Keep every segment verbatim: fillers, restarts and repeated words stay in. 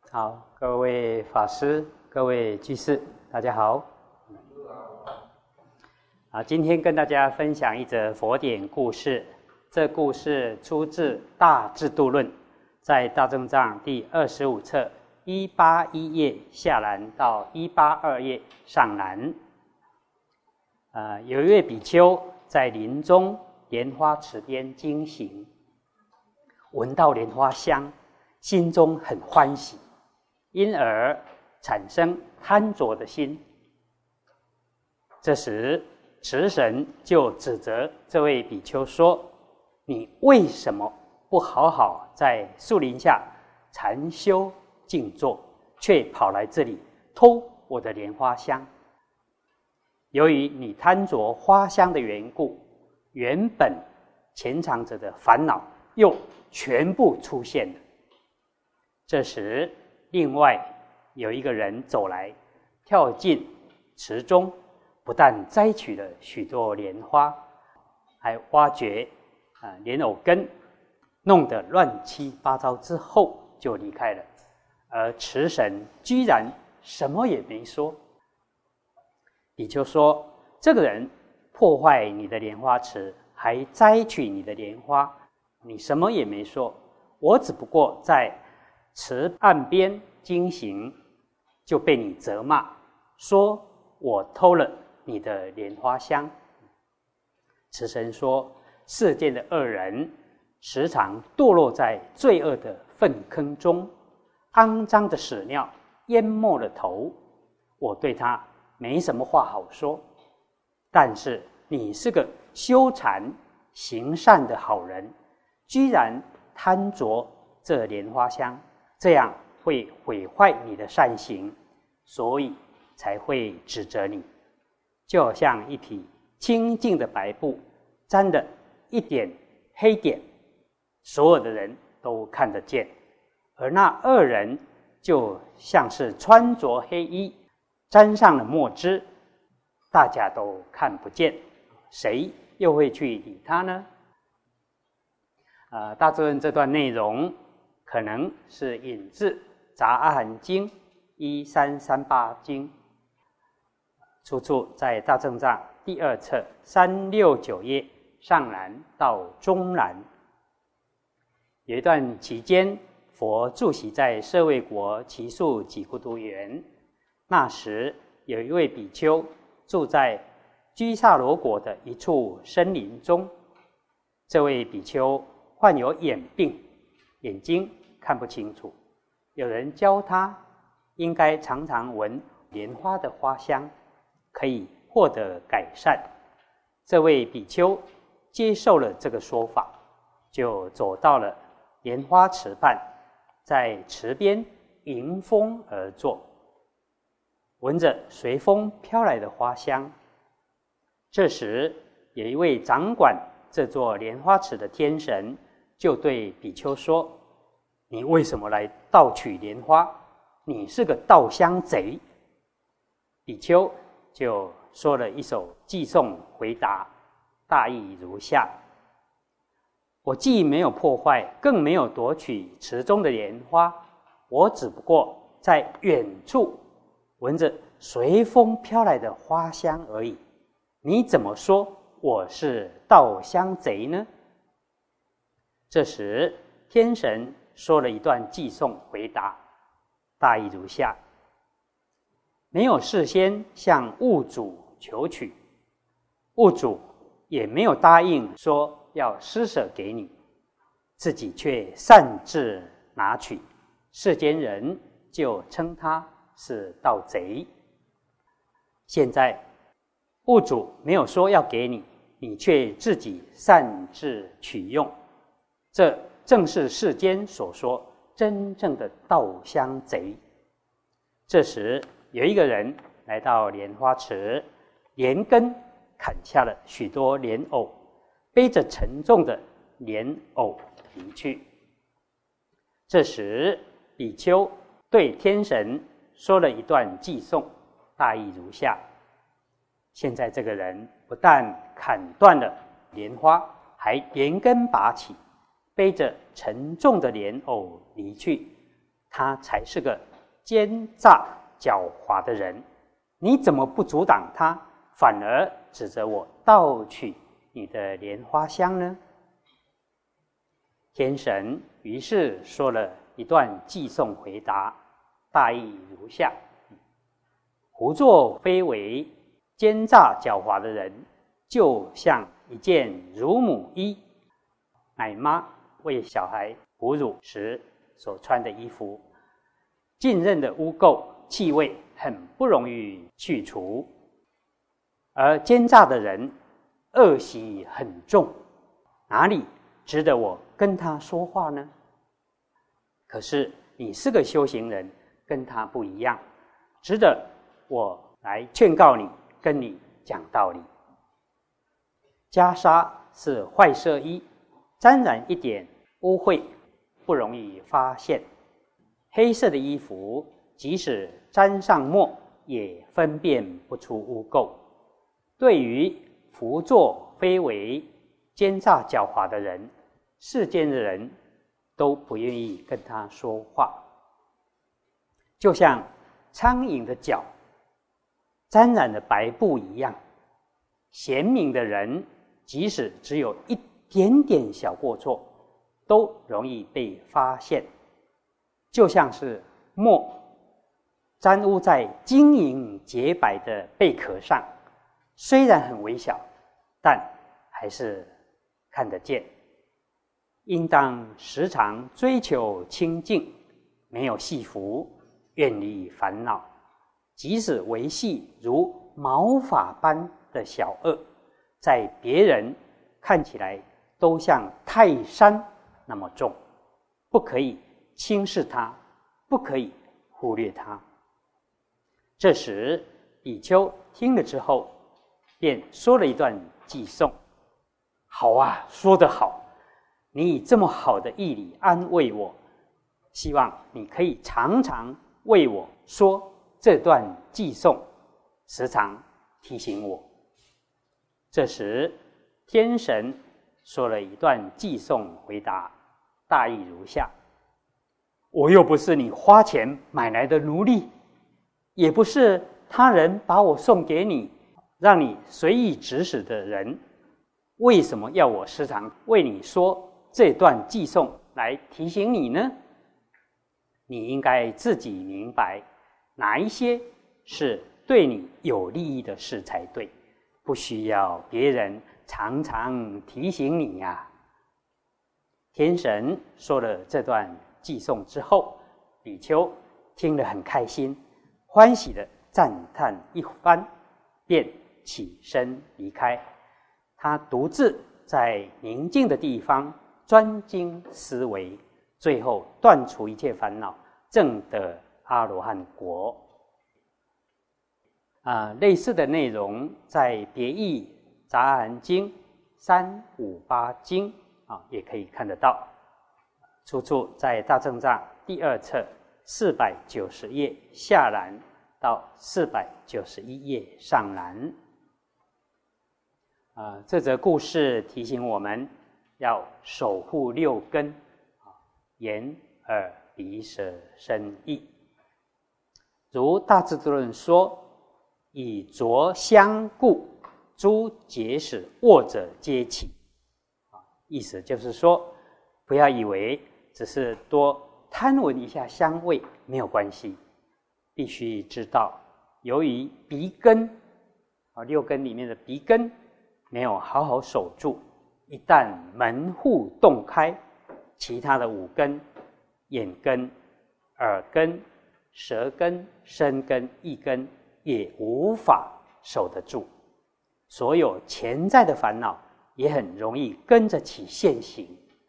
好，各位法师、各位居士，大家好。啊，今天跟大家分享一则佛典故事。这故事出自《大智度论》，在大正藏第二十五册一八一页下栏到一八二页上栏。呃，有一位比丘在林中莲花池边经行，闻到莲花香，心中很欢喜，因而产生贪着的心。这时持神就指责这位比丘说：你为什么不好好在树林下禅修静坐，却跑来这里偷我的莲花香？由于你贪着花香的缘故，原本潜藏着的烦恼又全部出现了。这时另外有一个人走来，跳进池中，不但摘取了许多莲花，还挖掘啊莲藕根，弄得乱七八糟之后就离开了。而池神居然什么也没说。比丘说：这个人破坏你的莲花池，还摘取你的莲花，你什么也没说。我只不过在池岸边经行，就被你责骂，说我偷了你的莲花香。持神说：世间的恶人时常堕落在罪恶的粪坑中，肮脏的屎尿淹没了头，我对他没什么话好说。但是你是个修禅行善的好人，居然贪着这莲花香，这样会毁坏你的善行，所以才会指责你。就好像一匹清净的白布沾了一点黑点，所有的人都看得见，而那恶人就像是穿着黑衣，沾上了墨汁，大家都看不见，谁又会去理他呢？呃，大智论这段内容可能是引自《杂阿含经》一三三八经，出处在大正藏第二册三六九页上栏到中栏。有一段期间，佛住席在舍卫国祇树给孤独园，那时有一位比丘住在居萨罗国的一处森林中。这位比丘患有眼病，眼睛看不清楚。有人教他应该常常闻莲花的花香，可以获得改善。这位比丘接受了这个说法，就走到了莲花池畔，在池边迎风而坐，闻着随风飘来的花香。这时有一位掌管这座莲花池的天神就对比丘说：你为什么来盗取莲花？你是个盗香贼。比丘就说了一首偈颂回答，大意如下：我既没有破坏，更没有夺取池中的莲花，我只不过在远处闻着随风飘来的花香而已。你怎么说我是盗香贼呢？这时天神说了一段偈颂回答，大意如下：没有事先向物主求取，物主也没有答应说要施舍给你，自己却擅自拿取，世间人就称他是盗贼。现在物主没有说要给你，你却自己擅自取用，这正是世间所说真正的盗香贼。这时有一个人来到莲花池，连根砍下了许多莲藕，背着沉重的莲藕离去。这时比丘对天神说了一段偈颂，大意如下：现在这个人不但砍断了莲花，还连根拔起，背着沉重的莲藕离去， 他才是个奸诈狡猾的人，你怎么不阻挡他，反而指着我盗取你的莲花香呢？”天神于是说了一段偈颂回答，大意如下：胡作非为、奸诈狡猾的人，就像一件乳母衣，奶妈为小孩哺乳时所穿的衣服，浸润的污垢气味很不容易去除，而奸诈的人恶习很重，哪里值得我跟他说话呢？可是你是个修行人，跟他不一样，值得我来劝告你，跟你讲道理。袈裟是坏色衣，沾染一点污秽不容易发现，黑色的衣服即使沾上墨也分辨不出污垢。对于胡作非为、奸诈狡猾的人，世间的人都不愿意跟他说话，就像苍蝇的脚沾染了白布一样。贤明的人即使只有一点点小过错，都容易被发现，就像是墨沾污在晶莹洁白的贝壳上，虽然很微小，但还是看得见。应当时常追求清净，没有戏服，远离烦恼。即使维系如毛发般的小恶，在别人看起来都像泰山那么重，不可以轻视它，不可以忽略它。这时比丘听了之后，便说了一段偈颂：好啊，说得好，你以这么好的义理安慰我，希望你可以常常为我说这段偈颂，时常提醒我。这时天神说了一段偈颂回答，大意如下：我又不是你花钱买来的奴隶，也不是他人把我送给你让你随意指使的人，为什么要我时常为你说这段偈颂来提醒你呢？你应该自己明白哪一些是对你有利益的事才对，不需要别人常常提醒你呀、啊。天神说了这段偈颂之后，比丘听了很开心，欢喜的赞叹一番，便起身离开。他独自在宁静的地方专精思维，最后断除一切烦恼，证得阿罗汉国。啊，类似的内容在别义杂阿含经三五八经啊也可以看得到，出处在大正藏第二册四百九十页下栏到四百九十一页上栏。啊，这则故事提醒我们要守护六根，眼、耳、鼻、舌、身、意。如大智度论说：以着相故，诸结使恶者皆起。意思就是说，不要以为只是多贪闻一下香味没有关系，必须知道，由于鼻根啊六根里面的鼻根没有好好守住，一旦门户洞开，其他的五根，眼根、耳根、舌根、身根、意根也无法守得住，所有潜在的烦恼也很容易跟着起现行。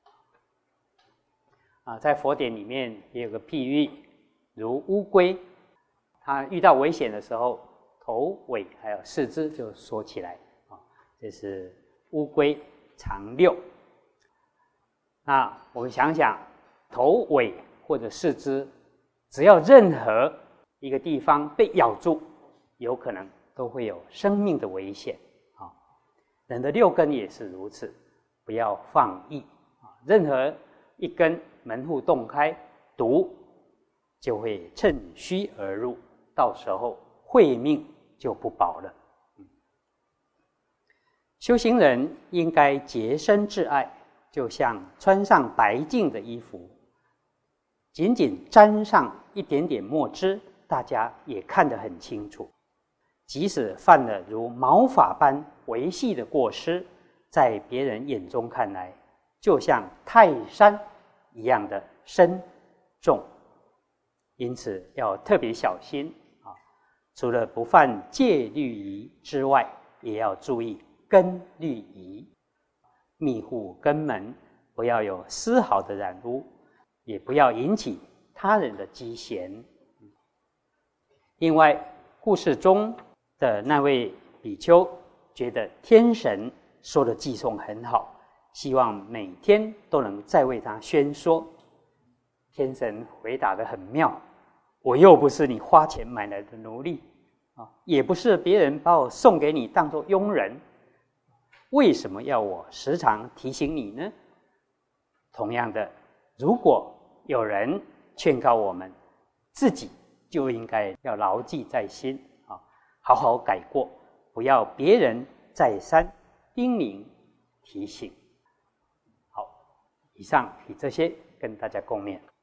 啊，在佛典里面也有个譬喻，如乌龟，它遇到危险的时候，头、尾还有四肢就缩起来啊，这是乌龟常六。那我们想想，头、尾或者四肢，只要任何一个地方被咬住，有可能都会有生命的危险啊。人的六根也是如此，不要放逸啊。任何一根门户洞开，毒就会趁虚而入，到时候慧命就不保了。修行人应该洁身自爱，就像穿上白净的衣服，仅仅沾上一点点墨汁，大家也看得很清楚。即使犯了如毛发般微细的过失，在别人眼中看来，就像泰山一样的深重。因此要特别小心啊！除了不犯戒律仪之外，也要注意根律仪，密护根门，不要有丝毫的染污，也不要引起他人的讥嫌。另外，故事中的那位比丘觉得天神说的偈颂很好，希望每天都能再为他宣说。天神回答得很妙，我又不是你花钱买来的奴隶啊，也不是别人把我送给你当作佣人，为什么要我时常提醒你呢？同样的，如果有人劝告我们，自己就应该要牢记在心啊，好好改过，不要别人再三叮咛提醒。好，以上以这些跟大家共勉。